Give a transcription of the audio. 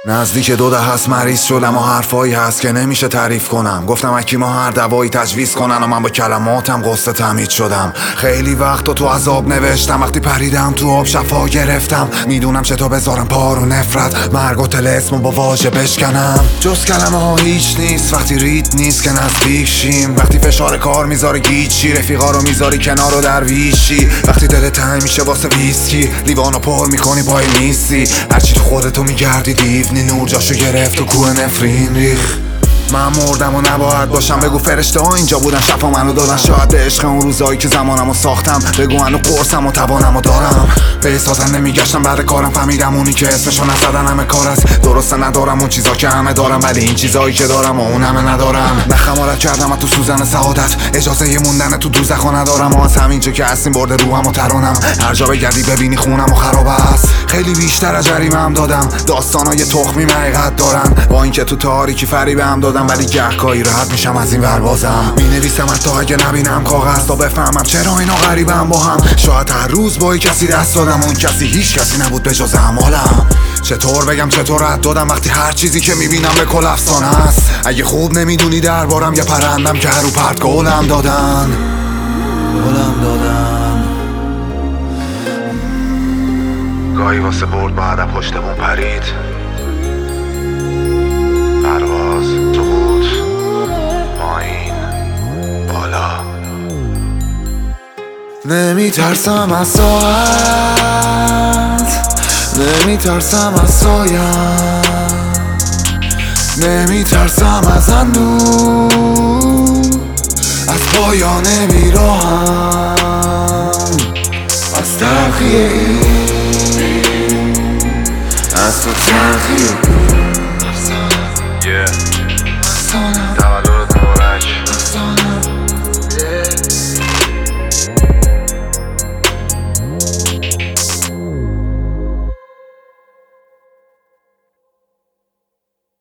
نزدیک 2 دهه هست مریض شدم و حرفایی هست که نمیشه تعریف کنم. گفتم حکیما هر دوایی تجویز کنن و من با کلماتم قصه تمهید شدم. خیلی وقت تو عذاب نوشتم، وقتی پریدم تو آب شفا گرفتم. میدونم چطور بذارم پارو نفرت، مرگ و طلسم با واژه بشکنم. جز کلمه ها هیچ نیست وقتی رید نیست که نزدیک شیم. وقتی فشار کار میذاره گیچی، رفیقا رو میذاری کنار و درویشی. وقتی دلت تنگ میشه واسه ویسکی، لیوانو پر میکنی پای نیستی. هرچی تو خودتو میگردی دیونی، نور جاشو گرفت و کوه نفرین ریخ. من مردم و نباید باشم، بگو فرشته ها اینجا بودن شفا منو دادن. شاید به عشق اون روزایی که زمانمو ساختم، بگو منو قرصم و توانمو دارم. به سازن نمیگشتم بعد کارم، فهمیدم اونی که اسمشو نزدن همه کار است. درسته ندارم اون چیزا که همه دارم، ولی این چیزایی که دارم و اون همه ندارم. نخمارت کردم و تو سوزن سعادت، اجازه موندن تو دوزخو ندارم. و از همینجا که هستیم برده روحم و ترانم، هر جا بگردی ببینی خونم و خراب است. خیلی بیشتر از جریمه هم دادم، داستانای تخمی حقیقت دارن. با اینکه تو تاریکی فریبم دادم، ولی گهگاهی راحت میشم از این ور بازم. مینویسم حتی اگه نبینم کاغذ تا بفهمم چرا اینا غریبم با هم. شاید هر روز با کسی دست دادم، اون کسی هیچ کسی نبود به جز اعمالم. چطور بگم چطور رد دادم وقتی هر چیزی که میبینم به کل افسانه است. اگه خوب نمیدونی دربارم یه پرندم که هر رو پرت گلم دادن. گاهی واسه برد بعدم پشتمون پرید، پرواز، سقوط، پایین، بالا. نمیترسم از ساعت، نمیترسم از سایم، نمیترسم از اندوه، از پایان میراهم، از تلخی این، از تو تلخی